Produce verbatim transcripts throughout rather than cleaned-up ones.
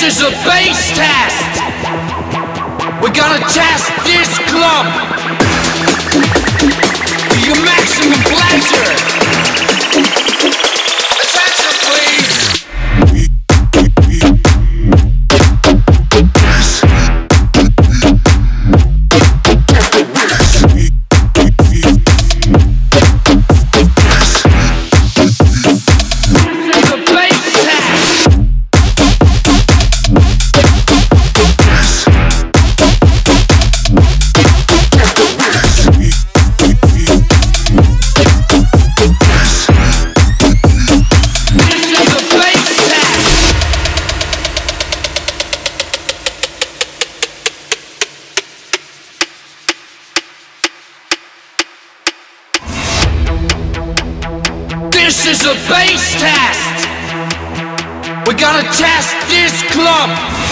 is a bass test. We're gonna test this club to your maximum pleasure. Attention, please. This is a bass test. We're gonna test this club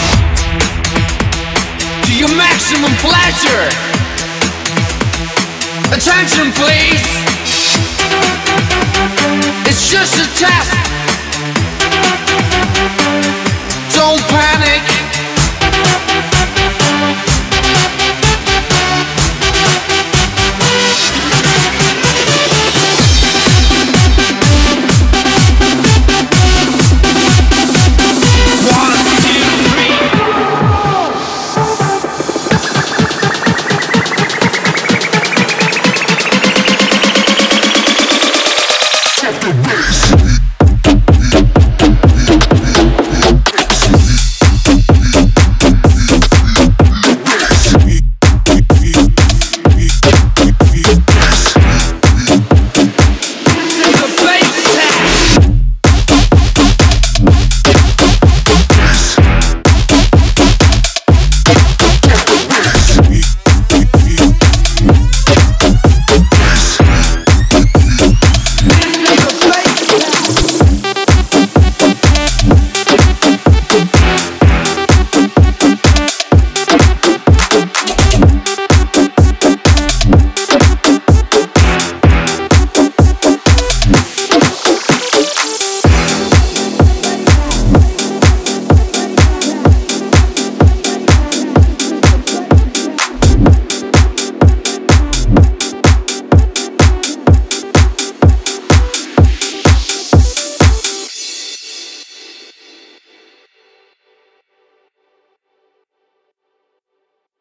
to your maximum pleasure. Attention, please. It's just a test. Don't panic. The